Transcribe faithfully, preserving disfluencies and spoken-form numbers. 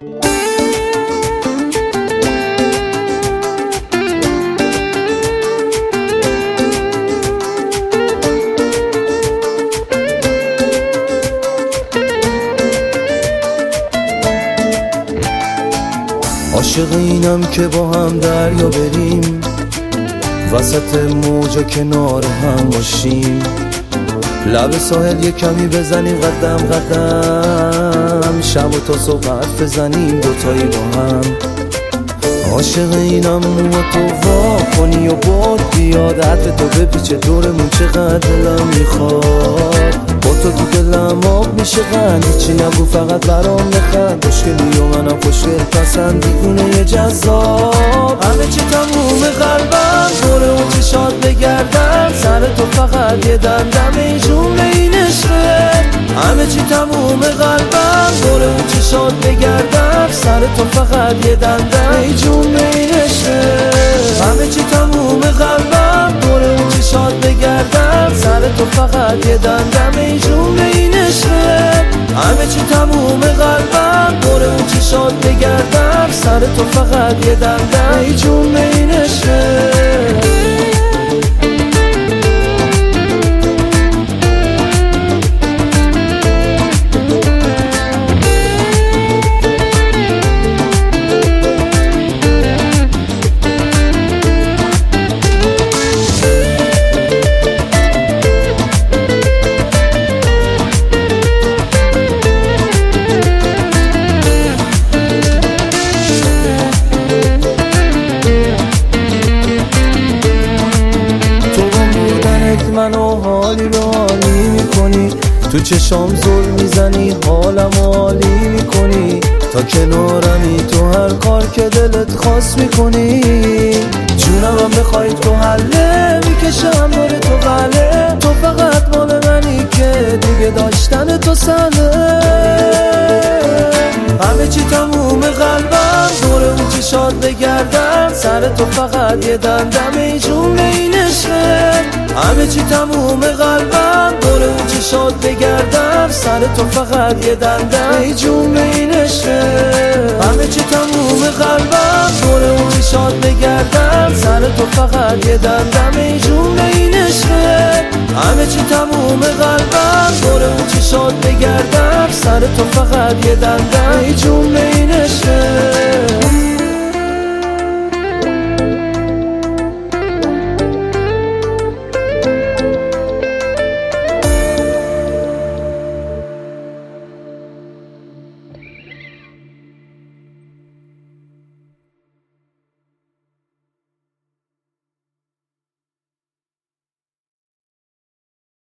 عاشق اینم که با هم دریا بریم، وسط موجا کنار هم باشیم، لب ساحل یه کمی بزنیم قدم قدم، شب و تا صبح حرف بزنیم دوتایی با هم. عاشق اینم موها تو وا کنی و باد بیاد، عطر تو بپیچه دورمون چقدر دلم میخواد، با تو تو دلم آب میشه قند، هیچی نگو فقط برام نخند، خوشگلی و منم خوشگل پسند، دیوونه جذاب، همه چی تموم قلبم دوره اون چشات بگردم، سر تو فقط یه دندم ای جونه این عشقه، همه چی تموم قلبم دوره اون چشات بگردم، سر تو فقط یه دندم ای جونه این عشقه، همه چی تموم قلبم دوره اون چشات بگردم، سر تو فقط یه دندم ای جونه این عشقه، همه چی تموم قلبم دوره اون چشات بگردم، سر تو فقط یه دندم ای جونه این عشقه. منو حالی به حالی میکنی، تو چشام زل میزنی حالم حالی میکنی، تا کنارمی تو هر کار که دلت خواست میکنی، جونم هم بخوای تو حله میکشم دور تو غله، تو فقط مال منی که دیگه داشتن تو سهله، همه چی تموم قلبم دور اون چشات بگردم، سر تو فقط یه دندم ای جونه این عشقه، همه چی تموم قلبم دور اون چشات بگردم، سر تو فقط یه دندم ای جونه این عشقه، همه چی تموم قلبم دور اون چشات بگردم، سر تو فقط یه دندم ای جونه این عشقه، همه چی تموم قلبم دور اون چشات بگردم، سر تو فقط یه دندم ای جونه این عشقه.